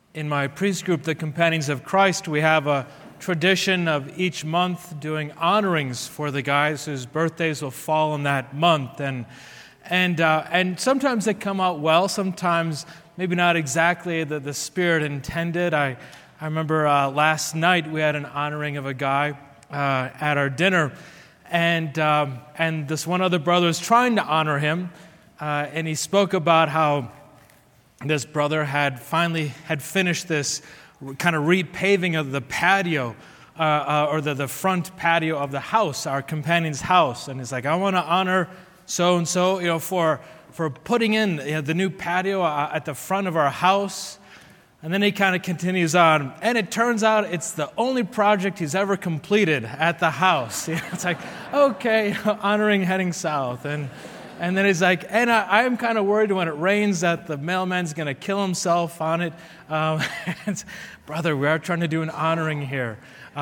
In my priest group, the Companions of Christ, we have a tradition of each month doing honorings for the guys whose birthdays will fall in that month. And sometimes they come out well, sometimes maybe not exactly the spirit intended. I remember last night we had an honoring of a guy at our dinner, and this one other brother was trying to honor him, and he spoke about how this brother had finished this kind of repaving of the patio, or the front patio of the house, our companion's house. And he's like, I want to honor so-and-so, for putting in the new patio at the front of our house. And then he kind of continues on. And it turns out it's the only project he's ever completed at the house. It's like, okay, honoring heading south. And then he's like, and I'm kind of worried when it rains that the mailman's going to kill himself on it. Brother, we are trying to do an honoring here.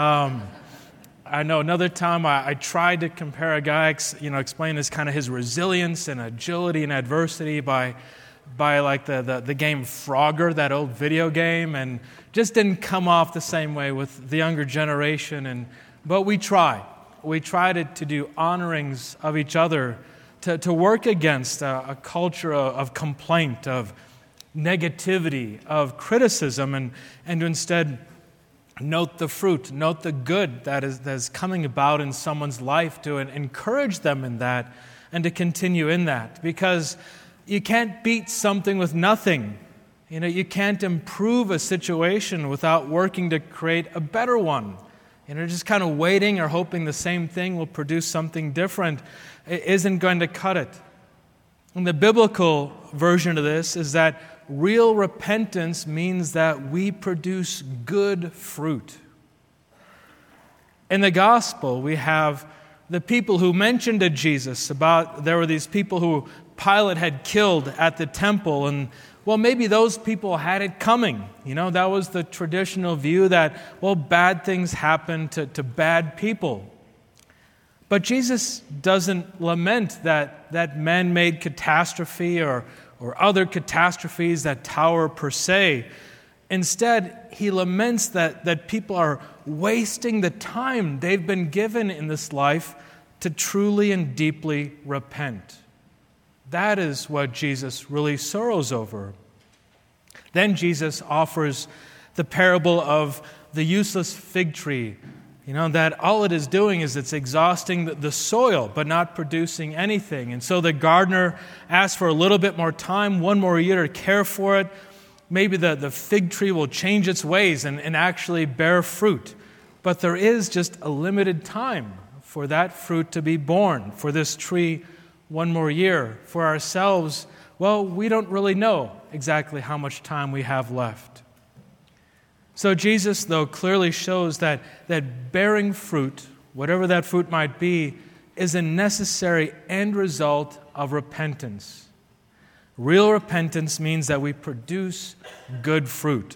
I know another time I tried to compare a guy, explain his resilience and agility and adversity by like the game Frogger, that old video game, and just didn't come off the same way with the younger generation. But we try. We try to do honorings of each other, to work against a culture of complaint, of negativity, of criticism, and to instead note the fruit, note the good that is coming about in someone's life, to encourage them in that and to continue in that. Because you can't beat something with nothing. You can't improve a situation without working to create a better one. Just kind of waiting or hoping the same thing will produce something different isn't going to cut it. And the biblical version of this is that real repentance means that we produce good fruit. In the gospel, we have the people who mentioned to Jesus about there were these people who Pilate had killed at the temple, and maybe those people had it coming. That was the traditional view that, bad things happen to bad people. But Jesus doesn't lament that man-made catastrophe or other catastrophes that tower per se. Instead, he laments that people are wasting the time they've been given in this life to truly and deeply repent. That is what Jesus really sorrows over. Then Jesus offers the parable of the useless fig tree, that all it is doing is it's exhausting the soil, but not producing anything. And so the gardener asks for a little bit more time, one more year to care for it. Maybe the fig tree will change its ways and actually bear fruit. But there is just a limited time for that fruit to be born, for this tree one more year. For ourselves, we don't really know exactly how much time we have left. So Jesus, though, clearly shows that bearing fruit, whatever that fruit might be, is a necessary end result of repentance. Real repentance means that we produce good fruit.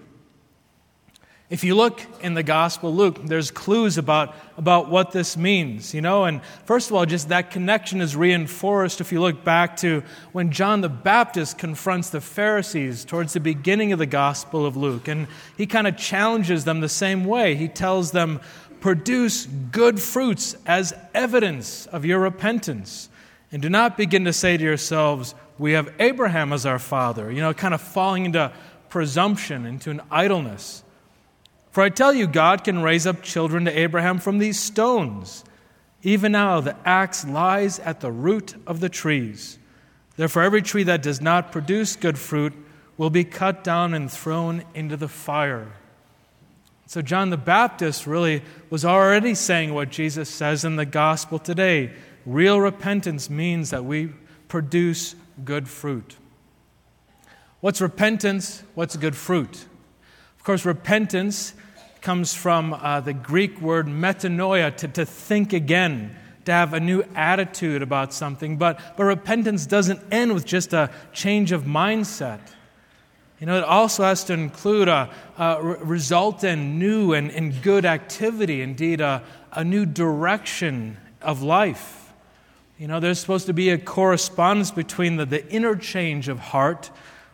If you look in the Gospel of Luke, there's clues about what this means, And first of all, just that connection is reinforced if you look back to when John the Baptist confronts the Pharisees towards the beginning of the Gospel of Luke. And he kind of challenges them the same way. He tells them, produce good fruits as evidence of your repentance. And do not begin to say to yourselves, we have Abraham as our father, kind of falling into presumption, into an idleness. For I tell you, God can raise up children to Abraham from these stones. Even now the axe lies at the root of the trees. Therefore every tree that does not produce good fruit will be cut down and thrown into the fire. So John the Baptist really was already saying what Jesus says in the gospel today. Real repentance means that we produce good fruit. What's repentance? What's good fruit? Of course, repentance comes from the Greek word metanoia, to think again, to have a new attitude about something. But repentance doesn't end with just a change of mindset. It also has to include a result in new and good activity, indeed a new direction of life. There's supposed to be a correspondence between the interchange of heart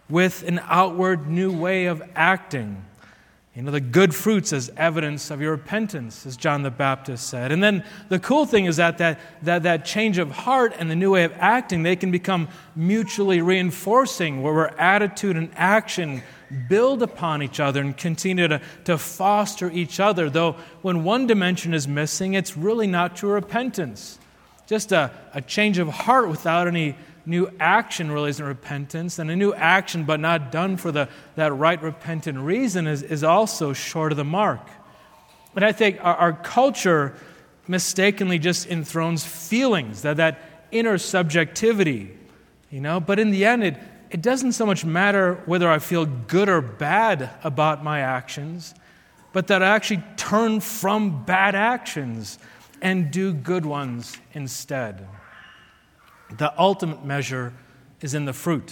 with an outward new way of acting. The good fruits as evidence of your repentance, as John the Baptist said. And then the cool thing is that change of heart and the new way of acting, they can become mutually reinforcing, where attitude and action build upon each other and continue to foster each other. Though when one dimension is missing, it's really not true repentance. Just a change of heart without any new action really isn't repentance, and a new action but not done for that right repentant reason is also short of the mark. But I think our culture mistakenly just enthrones feelings, that inner subjectivity, but in the end it doesn't so much matter whether I feel good or bad about my actions, but that I actually turn from bad actions and do good ones instead. The ultimate measure is in the fruit.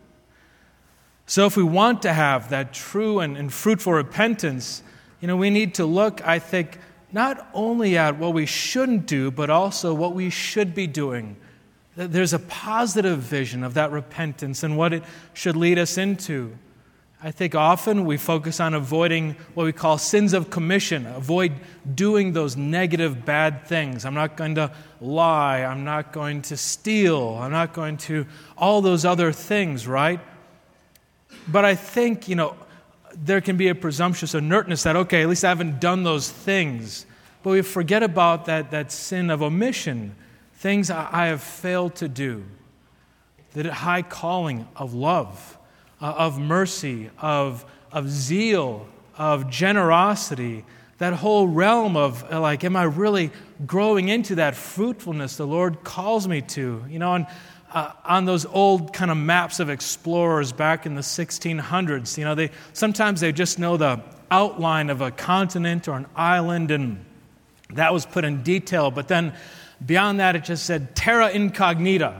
So if we want to have that true and fruitful repentance, we need to look, I think, not only at what we shouldn't do, but also what we should be doing. There's a positive vision of that repentance and what it should lead us into. I think often we focus on avoiding what we call sins of commission, avoid doing those negative, bad things. I'm not going to lie. I'm not going to steal. I'm not going to all those other things, right? But I think, there can be a presumptuous inertness that, okay, at least I haven't done those things. But we forget about that sin of omission, things I have failed to do, the high calling of love, of mercy, of zeal, of generosity, that whole realm of am I really growing into that fruitfulness the Lord calls me to? On those old kind of maps of explorers back in the 1600s, sometimes they just know the outline of a continent or an island, and that was put in detail. But then beyond that, it just said terra incognita,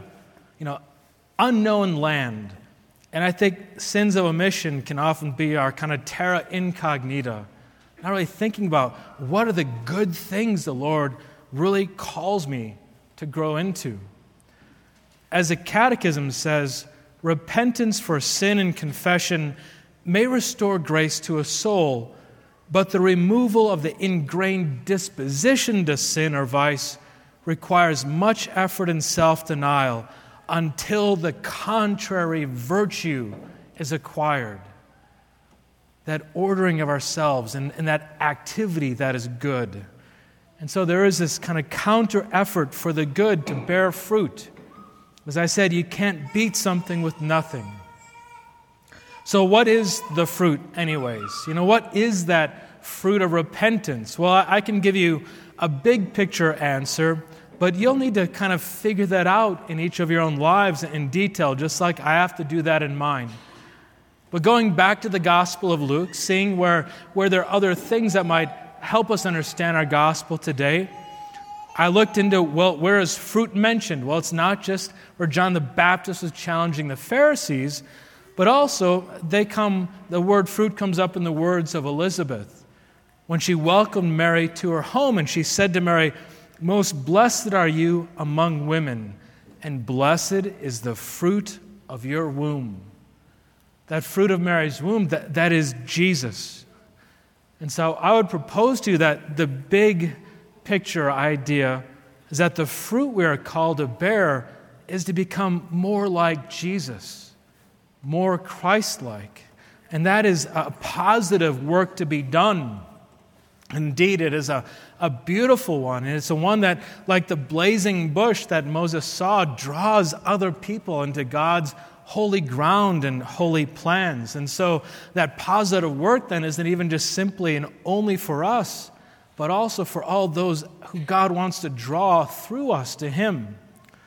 unknown land. And I think sins of omission can often be our kind of terra incognita. Not really thinking about what are the good things the Lord really calls me to grow into. As the Catechism says, repentance for sin and confession may restore grace to a soul, but the removal of the ingrained disposition to sin or vice requires much effort and self-denial until the contrary virtue is acquired. That ordering of ourselves and that activity that is good. And so there is this kind of counter effort for the good to bear fruit. As I said, you can't beat something with nothing. So what is the fruit anyways? What is that fruit of repentance? Well, I can give you a big picture answer, but you'll need to kind of figure that out in each of your own lives in detail, just like I have to do that in mine. But going back to the Gospel of Luke, seeing where there are other things that might help us understand our gospel today, I looked into, where is fruit mentioned? Well, it's not just where John the Baptist was challenging the Pharisees, but also the word fruit comes up in the words of Elizabeth. When she welcomed Mary to her home, and she said to Mary, "Most blessed are you among women, and blessed is the fruit of your womb." That fruit of Mary's womb, that is Jesus. And so I would propose to you that the big picture idea is that the fruit we are called to bear is to become more like Jesus, more Christ-like. And that is a positive work to be done. Indeed, it is a beautiful one. And it's a one that, like the blazing bush that Moses saw, draws other people into God's holy ground and holy plans. And so that positive work then isn't even just simply and only for us, but also for all those who God wants to draw through us to Him.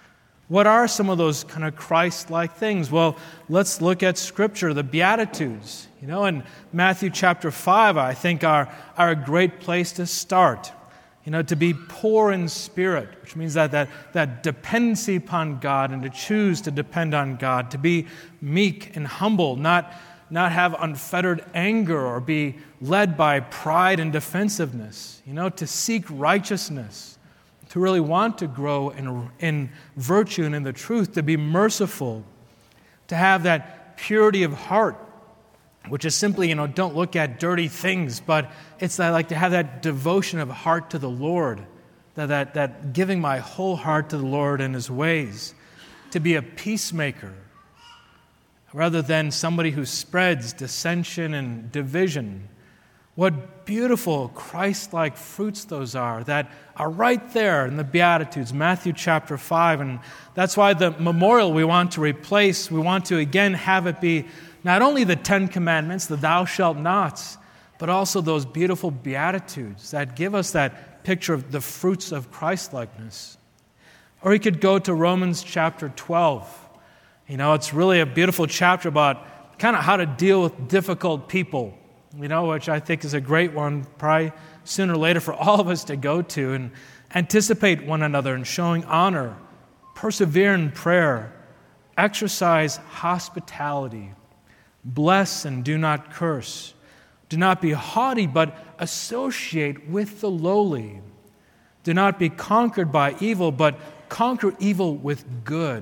What are some of those kind of Christ-like things? Well, let's look at Scripture, the Beatitudes. In Matthew chapter 5, I think are a great place to start. To be poor in spirit, which means that dependency upon God and to choose to depend on God, to be meek and humble, not have unfettered anger or be led by pride and defensiveness, to seek righteousness, to really want to grow in virtue and in the truth, to be merciful, to have that purity of heart, which is simply, don't look at dirty things, but it's that, like, to have that devotion of heart to the Lord, that giving my whole heart to the Lord and His ways, to be a peacemaker, rather than somebody who spreads dissension and division. What beautiful Christ-like fruits those are that are right there in the Beatitudes, Matthew chapter 5. And that's why the memorial we want to replace, we want to again have it be not only the 10 Commandments, the thou shalt nots, but also those beautiful Beatitudes that give us that picture of the fruits of Christ-likeness. Or you could go to Romans chapter 12. It's really a beautiful chapter about kind of how to deal with difficult people, which I think is a great one, probably sooner or later for all of us to go to, and anticipate one another and showing honor, persevere in prayer, exercise hospitality, bless and do not curse, do not be haughty but associate with the lowly, do not be conquered by evil but conquer evil with good.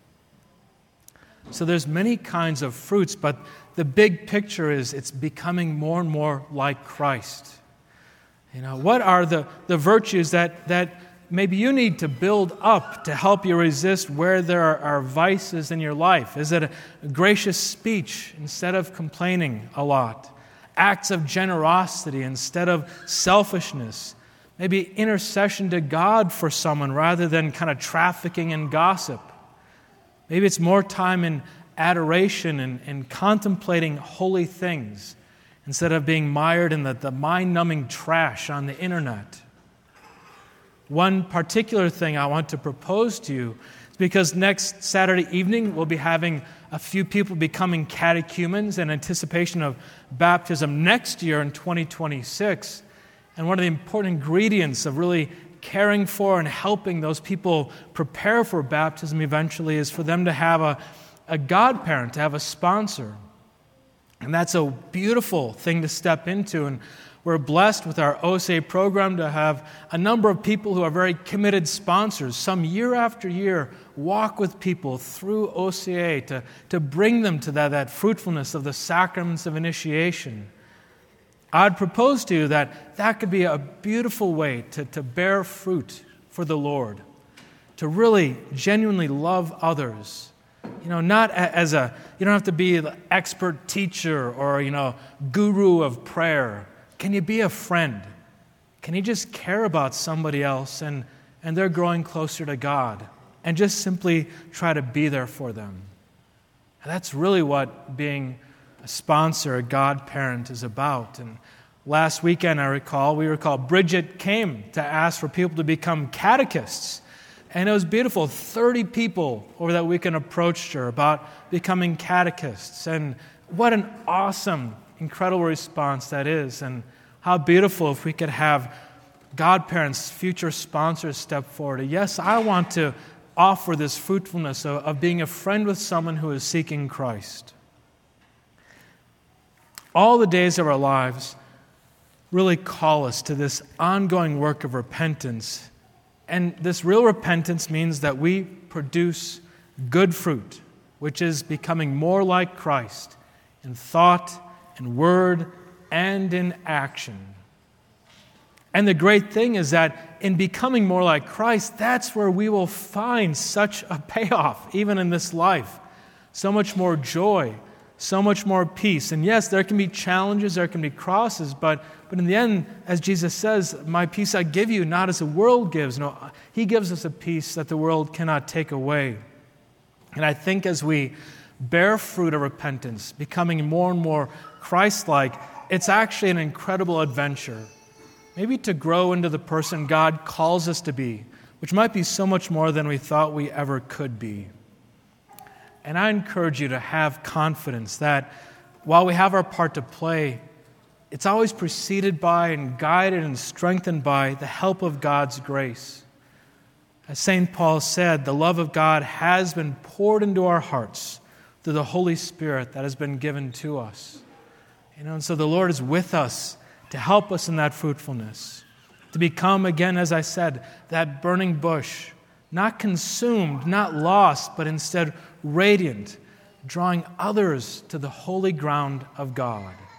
So there's many kinds of fruits, but the big picture is it's becoming more and more like Christ. What are the virtues that maybe you need to build up to help you resist where there are vices in your life? Is it a gracious speech instead of complaining a lot? Acts of generosity instead of selfishness? Maybe intercession to God for someone rather than kind of trafficking in gossip? Maybe it's more time in adoration and contemplating holy things instead of being mired in the mind-numbing trash on the internet. One particular thing I want to propose to you is because next Saturday evening we'll be having a few people becoming catechumens in anticipation of baptism next year in 2026. And one of the important ingredients of really caring for and helping those people prepare for baptism eventually is for them to have a godparent, to have a sponsor. And that's a beautiful thing to step into. And we're blessed with our OSA program to have a number of people who are very committed sponsors. Some year after year walk with people through OCA to bring them to that fruitfulness of the sacraments of initiation. I'd propose to you that could be a beautiful way to bear fruit for the Lord, to really genuinely love others. Not as you don't have to be the expert teacher or, guru of prayer. Can you be a friend? Can you just care about somebody else and they're growing closer to God and just simply try to be there for them? And that's really what being a sponsor, a godparent is about. And last weekend, we recall Bridget came to ask for people to become catechists. And it was beautiful. 30 people over that weekend approached her about becoming catechists. And what an awesome, incredible response that is. And how beautiful if we could have godparents, future sponsors step forward. Yes, I want to offer this fruitfulness of being a friend with someone who is seeking Christ. All the days of our lives really call us to this ongoing work of repentance. And this real repentance means that we produce good fruit, which is becoming more like Christ in thought, in word, and in action. And the great thing is that in becoming more like Christ, that's where we will find such a payoff, even in this life. So much more joy, so much more peace. And yes, there can be challenges, there can be crosses, but in the end, as Jesus says, my peace I give you, not as the world gives. No, He gives us a peace that the world cannot take away. And I think as we bear fruit of repentance, becoming more and more Christ-like, it's actually an incredible adventure. Maybe to grow into the person God calls us to be, which might be so much more than we thought we ever could be. And I encourage you to have confidence that while we have our part to play, it's always preceded by and guided and strengthened by the help of God's grace. As St. Paul said, the love of God has been poured into our hearts through the Holy Spirit that has been given to us. And so the Lord is with us to help us in that fruitfulness, to become, again, as I said, that burning bush, not consumed, not lost, but instead radiant, drawing others to the holy ground of God.